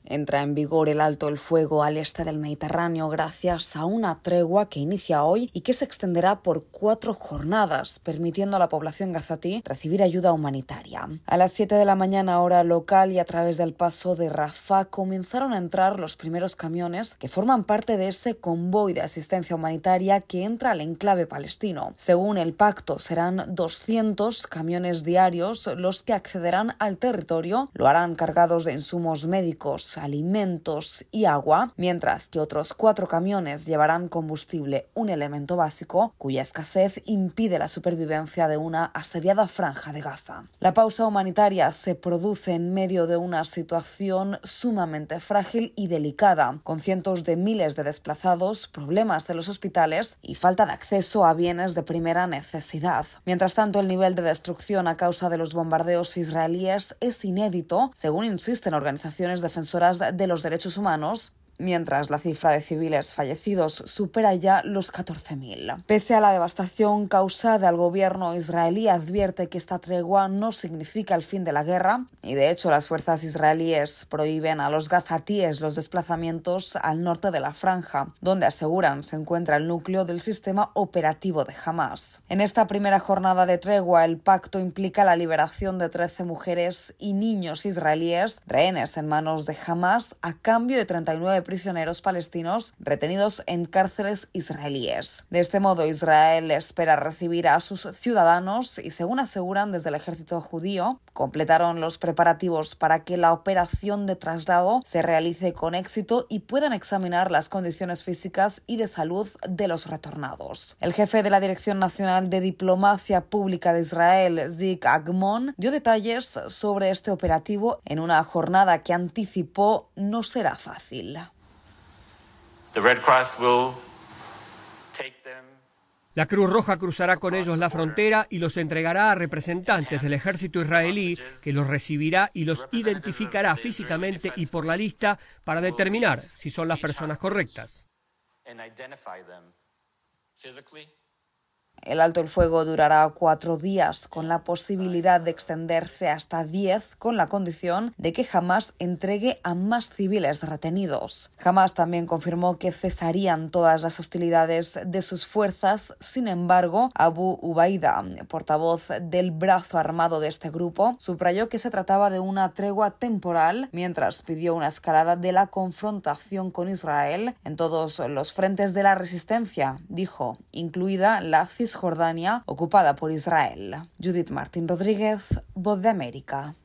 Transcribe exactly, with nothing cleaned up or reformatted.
Entra en vigor el alto el fuego al este del Mediterráneo gracias a una tregua que inicia hoy y que se extenderá por cuatro jornadas, permitiendo a la población gazatí recibir ayuda humanitaria. A las siete de la mañana hora local y a través del paso de Rafah comenzaron a entrar los primeros camiones que forman parte de ese convoy de asistencia humanitaria que entra al enclave palestino. Según el pacto, serán doscientos camiones diarios los que accederán al territorio. Lo harán cargados de insumos médicos, alimentos y agua, mientras que otros cuatro camiones llevarán combustible, un elemento básico cuya escasez impide la supervivencia de una asediada franja de Gaza. La pausa humanitaria se produce en medio de una situación sumamente frágil y delicada, con cientos de miles de desplazados, problemas en los hospitales y falta de acceso a bienes de primera necesidad. Mientras tanto, el nivel de destrucción a causa de los bombardeos israelíes es inédito, según insisten organizaciones defensoras de los derechos humanos, mientras la cifra de civiles fallecidos supera ya los catorce mil. Pese a la devastación causada, el gobierno israelí advierte que esta tregua no significa el fin de la guerra y, de hecho, las fuerzas israelíes prohíben a los gazatíes los desplazamientos al norte de la franja, donde aseguran se encuentra el núcleo del sistema operativo de Hamas. En esta primera jornada de tregua, el pacto implica la liberación de trece mujeres y niños israelíes rehenes en manos de Hamas a cambio de treinta y nueve prisioneros palestinos retenidos en cárceles israelíes. De este modo, Israel espera recibir a sus ciudadanos y, según aseguran desde el ejército judío, completaron los preparativos para que la operación de traslado se realice con éxito y puedan examinar las condiciones físicas y de salud de los retornados. El jefe de la Dirección Nacional de Diplomacia Pública de Israel, Zik Agmon, dio detalles sobre este operativo en una jornada que anticipó no será fácil. The Red Cross will take them. La Cruz Roja cruzará con ellos la frontera y los entregará a representantes del ejército israelí, que los recibirá y los identificará físicamente y por la lista para determinar si son las personas correctas. El alto el fuego durará cuatro días, con la posibilidad de extenderse hasta diez, con la condición de que Hamas entregue a más civiles retenidos. Hamas también confirmó que cesarían todas las hostilidades de sus fuerzas. Sin embargo, Abu Ubaida, portavoz del brazo armado de este grupo, subrayó que se trataba de una tregua temporal, mientras pidió una escalada de la confrontación con Israel en todos los frentes de la resistencia, dijo, incluida la Cisjordania ocupada por Israel. Judith Martín Rodríguez, Voz de América.